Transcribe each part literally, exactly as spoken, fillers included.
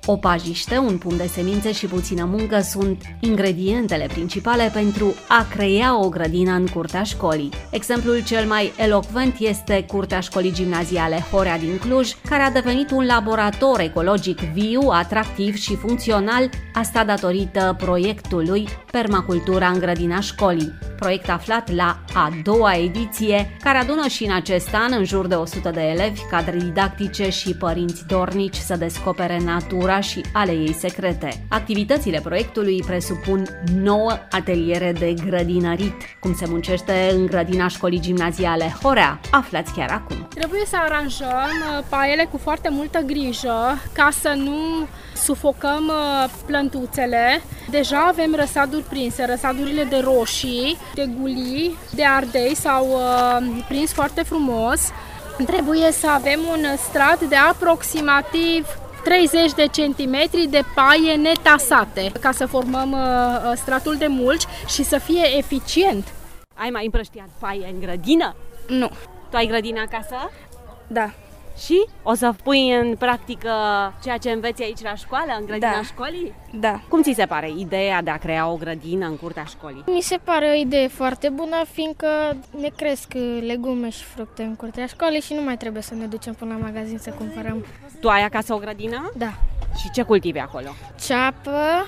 O pajiște, un pom de semințe și puțină muncă sunt ingredientele principale pentru a crea o grădină în curtea școlii. Exemplul cel mai elocvent este curtea școlii gimnaziale Horea din Cluj, care a devenit un laborator ecologic viu, atractiv și funcțional, asta datorită proiectului Permacultura în grădina școlii, proiect aflat la a doua ediție, care adună și în acest an în jur de o sută de elevi, cadre didactice și părinți dornici să descopere natura și ale ei secrete. Activitățile proiectului presupun nouă ateliere de grădinărit. Cum se muncește în grădina școlii gimnaziale Horea? Aflați chiar acum. Trebuie să aranjăm paiele cu foarte multă grijă ca să nu sufocăm plântuțele. Deja avem răsaduri prinse, răsadurile de roșii, de gulii, de ardei s-au uh, prins foarte frumos. Trebuie să avem un strat de aproximativ treizeci de centimetri de paie netasate ca să formăm uh, stratul de mulci și să fie eficient. Ai mai împrăștiat paie în grădină? Nu. Tu ai grădină acasă? Da. Și o să pui în practică ceea ce înveți aici la școală, în grădina da. școlii? Da. Cum ți se pare ideea de a crea o grădină în curtea școlii? Mi se pare o idee foarte bună, fiindcă ne cresc legume și fructe în curtea școlii și nu mai trebuie să ne ducem până la magazin să cumpărăm. Tu ai acasă o grădină? Da. Și ce cultivi acolo? Ceapă,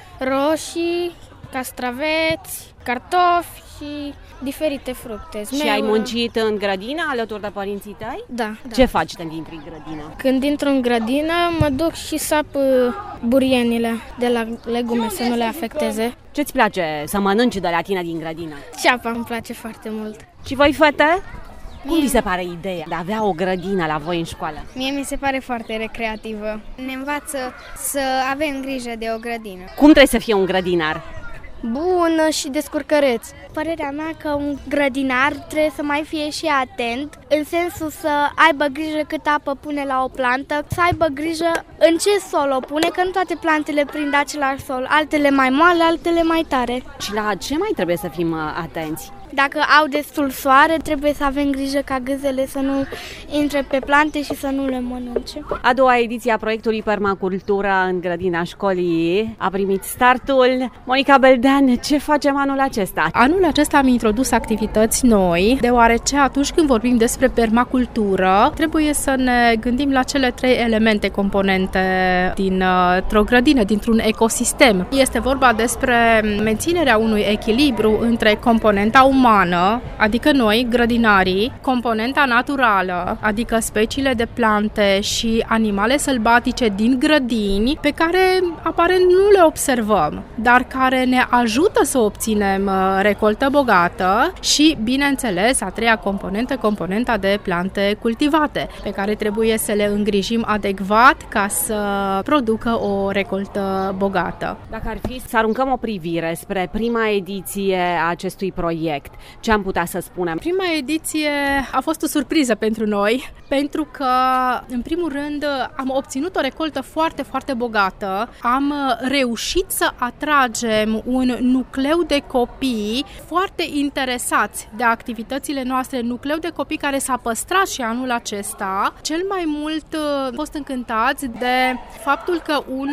roșii, castraveți, cartofi și diferite fructe. Și ai muncit în grădină alături de părinții tăi? Da. Ce da. faci când intri în grădină? Când intru în grădină, mă duc și sap burienile de la legume să nu le afecteze. Ce-ți place să mănânci de la tine din grădină? Ceapa îmi place foarte mult. Și voi, fete? Cum Mie... vi se pare ideea de a avea o grădină la voi în școală? Mie mi se pare foarte recreativă. Ne învață să avem grijă de o grădină. Cum trebuie să fie un grădinar? Bună și descurcăreț. Părerea mea că un grădinar trebuie să mai fie și atent, în sensul să aibă grijă cât apă pune la o plantă, să aibă grijă în ce sol o pune, că nu toate plantele prind același sol, altele mai moale, altele mai tare. Și la ce mai trebuie să fim atenți? Dacă au destul soare, trebuie să avem grijă ca gâzele să nu intre pe plante și să nu le mănânce. A doua ediție a proiectului Permacultura în grădina școlii a primit startul. Monica Beldean, ce facem anul acesta? Anul acesta am introdus activități noi, deoarece atunci când vorbim despre permacultură, trebuie să ne gândim la cele trei elemente componente dintr-o grădină, dintr-un ecosistem. Este vorba despre menținerea unui echilibru între componenta umană, umană, adică noi, grădinarii, componenta naturală, adică speciile de plante și animale sălbatice din grădini, pe care aparent nu le observăm, dar care ne ajută să obținem recoltă bogată și, bineînțeles, a treia componentă, componenta de plante cultivate, pe care trebuie să le îngrijim adecvat ca să producă o recoltă bogată. Dacă ar fi să aruncăm o privire spre prima ediție a acestui proiect, ce am putea să spunem? Prima ediție a fost o surpriză pentru noi, pentru că, în primul rând, am obținut o recoltă foarte, foarte bogată. Am reușit să atragem un nucleu de copii foarte interesați de activitățile noastre, nucleu de copii care s-a păstrat și anul acesta. Cel mai mult am fost încântați de faptul că un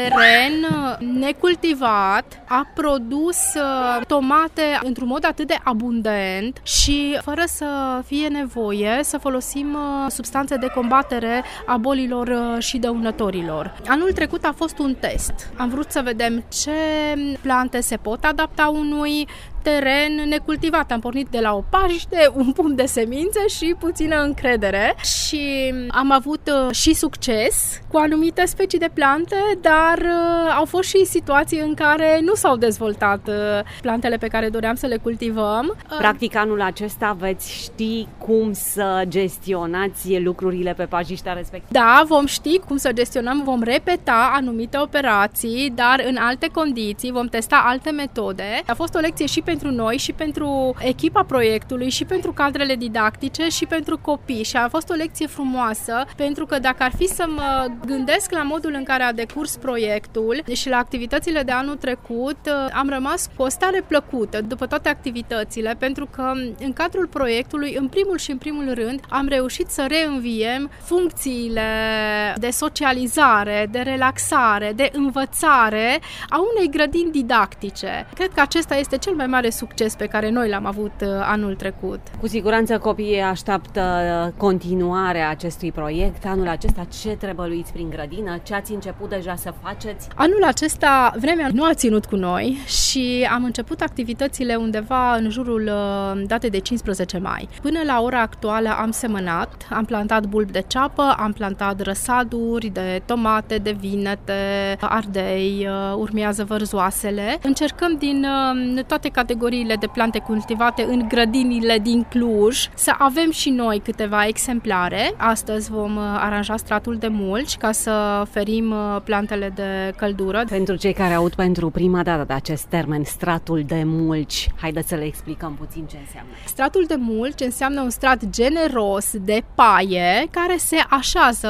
teren necultivat a produs tomate într-un mod atât de abundent și fără să fie nevoie să folosim substanțe de combatere a bolilor și dăunătorilor. Anul trecut a fost un test. Am vrut să vedem ce plante se pot adapta unui teren necultivat. Am pornit de la o pajiște, un pom de semințe și puțină încredere și am avut și succes cu anumite specii de plante, dar au fost și situații în care nu s-au dezvoltat plantele pe care doream să le cultivăm. Practic, anul acesta veți ști cum să gestionați lucrurile pe pajiștea respectivă. Da, vom ști cum să gestionăm, vom repeta anumite operații, dar în alte condiții, vom testa alte metode. A fost o lecție și pentru pentru noi, și pentru echipa proiectului, și pentru cadrele didactice, și pentru copii. Și a fost o lecție frumoasă, pentru că dacă ar fi să mă gândesc la modul în care a decurs proiectul și la activitățile de anul trecut, am rămas cu o stare plăcută după toate activitățile, pentru că în cadrul proiectului, în primul și în primul rând, am reușit să reînviem funcțiile de socializare, de relaxare, de învățare a unei grădini didactice. Cred că acesta este cel mai mare succes pe care noi l-am avut anul trecut. Cu siguranță copiii așteaptă continuarea acestui proiect. Anul acesta ce trebăluiți prin grădină? Ce ați început deja să faceți? Anul acesta vremea nu a ținut cu noi și am început activitățile undeva în jurul datei de cincisprezece mai. Până la ora actuală am semănat, am plantat bulbi de ceapă, am plantat răsaduri de tomate, de vinete, ardei, urmează vărzoasele. Încercăm din toate categoriile de plante cultivate în grădinile din Cluj să avem și noi câteva exemplare. Astăzi vom aranja stratul de mulci ca să ferim plantele de căldură. Pentru cei care aud pentru prima dată de acest termen, stratul de mulci, haideți să le explicăm puțin ce înseamnă. Stratul de mulci înseamnă un strat generos de paie care se așează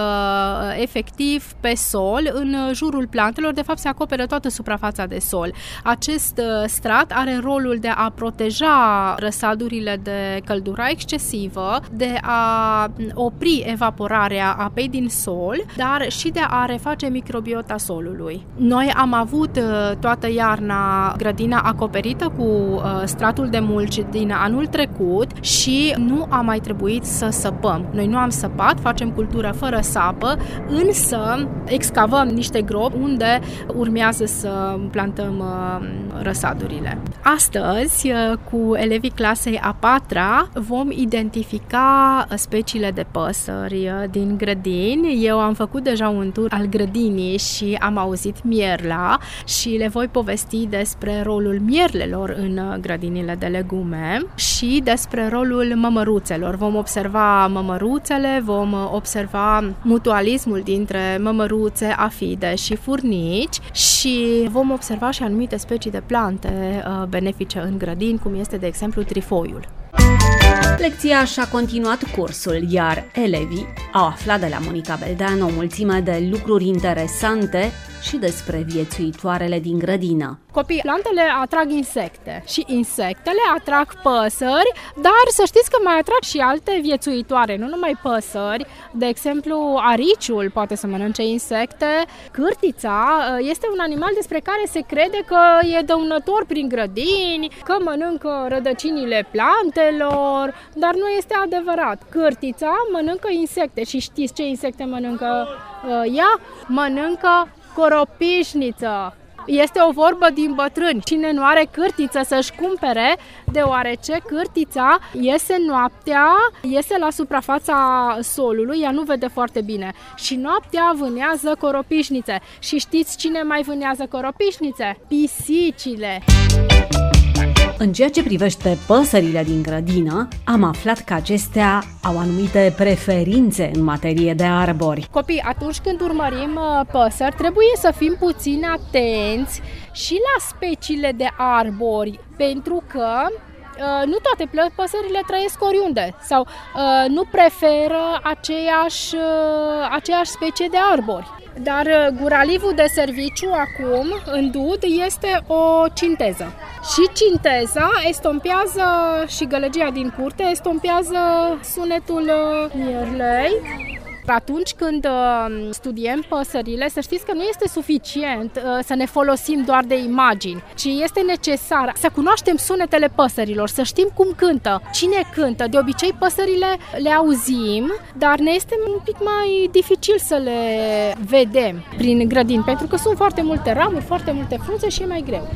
efectiv pe sol în jurul plantelor, de fapt se acoperă toată suprafața de sol. Acest strat are rolul de a proteja răsadurile de căldură excesivă, de a opri evaporarea apei din sol, dar și de a reface microbiota solului. Noi am avut toată iarna grădina acoperită cu stratul de mulci din anul trecut și nu a mai trebuit să săpăm. Noi nu am săpat, facem cultură fără sapă, însă excavăm niște gropi unde urmează să plantăm răsadurile. Astăzi, cu elevii clasei a patra, vom identifica speciile de păsări din grădini. Eu am făcut deja un tur al grădinii și am auzit mierla și le voi povesti despre rolul mierlelor în grădinile de legume și despre rolul mămăruțelor. Vom observa mămăruțele, vom observa mutualismul dintre mămăruțe, afide și furnici și vom observa și anumite specii de plante benefice în grădini, cum este, de exemplu, trifoiul. Lecția și-a continuat cursul, iar elevii au aflat de la Monica Beldean o mulțime de lucruri interesante și despre viețuitoarele din grădină. Copii, plantele atrag insecte și insectele atrag păsări, dar să știți că mai atrag și alte viețuitoare, nu numai păsări. De exemplu, ariciul poate să mănânce insecte, cârtița este un animal despre care se crede că e dăunător prin grădini, că mănâncă rădăcinile plantelor, dar nu este adevărat. Cârtița mănâncă insecte și știți ce insecte mănâncă ea? Mănâncă coropișniță. Este o vorbă din bătrâni. Cine nu are cârtiță să-și cumpere, deoarece cârtița iese noaptea, iese la suprafața solului, ea nu vede foarte bine. Și noaptea vânează coropișnițe. Și știți cine mai vânează coropișnițe? Pisicile! În ceea ce privește păsările din grădină, am aflat că acestea au anumite preferințe în materie de arbori. Copii, atunci când urmărim păsări, trebuie să fim puțin atenți și la speciile de arbori, pentru că nu toate păsările trăiesc oriunde sau nu preferă aceeași, aceeași specie de arbori. Dar guralivul de serviciu acum, în Dud, este o cinteză. Și cinteza estompează, și gălăgia din curte estompează sunetul mierlei. Atunci când studiem păsările, să știți că nu este suficient să ne folosim doar de imagini, ci este necesar să cunoaștem sunetele păsărilor, să știm cum cântă, cine cântă. De obicei păsările le auzim, dar ne este un pic mai dificil să le vedem prin grădini, pentru că sunt foarte multe ramuri, foarte multe frunze și e mai greu.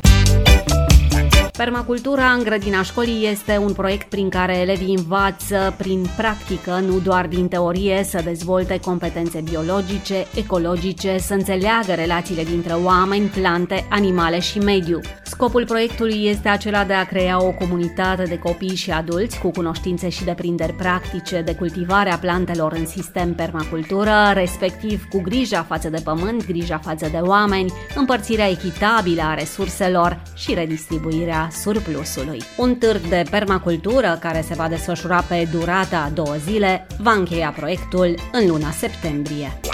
Permacultura în grădina școlii este un proiect prin care elevii învață prin practică, nu doar din teorie, să dezvolte competențe biologice, ecologice, să înțeleagă relațiile dintre oameni, plante, animale și mediu. Scopul proiectului este acela de a crea o comunitate de copii și adulți cu cunoștințe și deprinderi practice de cultivarea plantelor în sistem permacultură, respectiv cu grija față de pământ, grija față de oameni, împărțirea echitabilă a resurselor și redistribuirea surplusului. Un târg de permacultură care se va desfășura pe durata a două zile va încheia proiectul în luna septembrie.